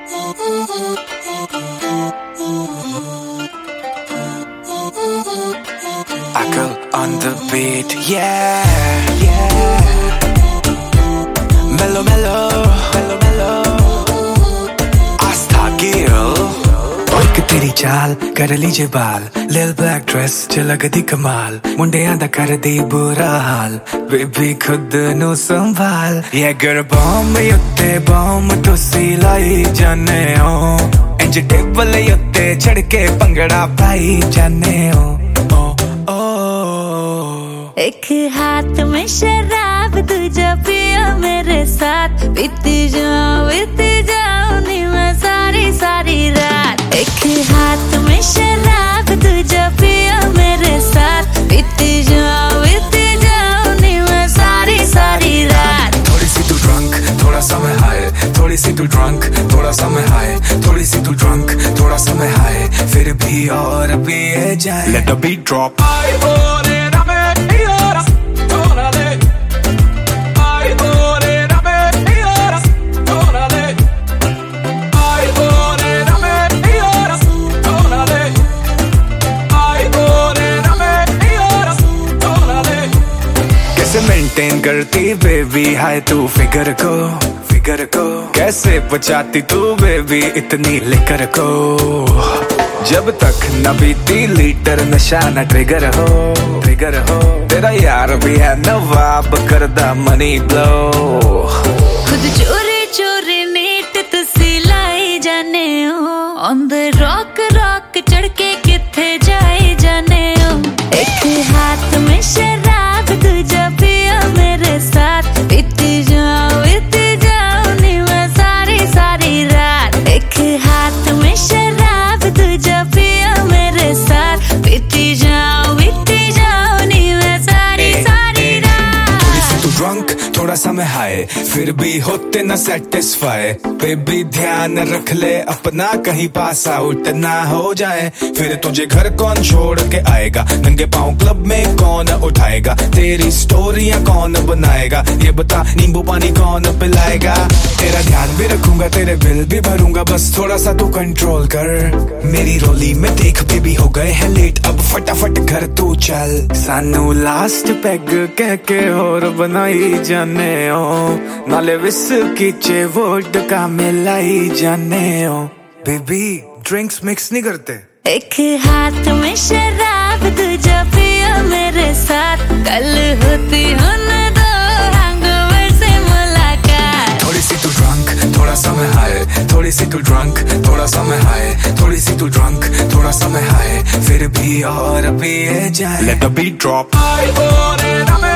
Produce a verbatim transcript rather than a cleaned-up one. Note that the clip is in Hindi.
Akal on the beat, yeah, yeah. Mellow, mellow, mellow, mellow. Astha Gill. एक तेरी चाल कर लीजे बाल, लिल ब्लैक ड्रेस च लगदी कमाल, मुंडियां दा कर दी बुरा हाल, बेबी खुद नू संभाल। ये गर बॉम्ब युत्ते बॉम्ब तुसी लाई जाने हो, इंज टेबल युत्ते चढ़ के पंगड़ा पाई जाने हो। एक हाथ में शराब दूजा पिया मेरे साथ, पीती जाऊं पीती जाऊं नी मैं सारी सारी रात। एक हाथ में शराब दूजा पिया मेरे साथ, पीती जाऊं पीती जाऊं नी मैं सारी सारी रात। थोड़ी सी तू ड्रंक थोड़ा सा मैं हाय, थोड़ी सी तू ड्रंक थोड़ा सा मैं हाय, थोड़ी सी तू ड्रंक थोड़ा सा मैं हाय, फिर भी और पिए जाए। Let the beat drop. Maintain करती बेबी हाय तू फिगर को, फिगर को कैसे बचाती तू बेबी इतनी लिकर को। जब तक न बीती लीटर नशा न ट्रिगर हो, ट्रिगर हो तेरा यार भी है नवाब करदा मनी ब्लो। खुद चोरी चोरी नीट तुसी लाई जाने हो, ऑन द रॉक रॉक चढ़ के किथे जाए जाने हो। एक हाथ में शराब दूजा पिया मेरे साथ, पीती जाऊं पीती जाऊं नी मैं सारी सारी रात। एक हाथ में शराब दूजा पिया मेरे साथ, पीती जाऊं पीती जाऊं नी मैं सारी सारी रात। थोड़ी सी तू ड्रंक थोड़ा सा मैं हाय, फिर भी होते न सेटिस्फाई, बेबी ध्यान रख ले अपना कहीं पास आउट ना हो जाए। फिर तुझे घर कौन छोड़ के आएगा, नंगे पाँव क्लब में कौन उठाएगा, तेरी स्टोरियां कौन बनाएगा, ये बता नींबू पानी कौन पिलाएगा। तेरा ध्यान भी रखूंगा तेरे बिल भी भरूंगा, बस थोड़ा सा तू कंट्रोल कर। मेरी रोली में देख बेबी हो गए हैं लेट, अब फटाफट घर तू चल। सानू लास्ट पैग कह के और बनाई जाने हो, नाले विस्की चे वोडका मिलाई जाने हो। बेबी ड्रिंक्स मिक्स नहीं करते। एक हाथ में शराब दूजा पिया मेरे साथ, कल होती हो न दो हैंगओवर से मुलाकात। थोड़ी सी तू ड्रंक थोड़ा सा मैं हाय, थोड़ी सी तू ड्रंक थोड़ा सा मैं हाय, थोड़ी सी तू ड्रंक थोड़ा सा मैं हाय, फिर भी और पिए जाए। Let the beat drop.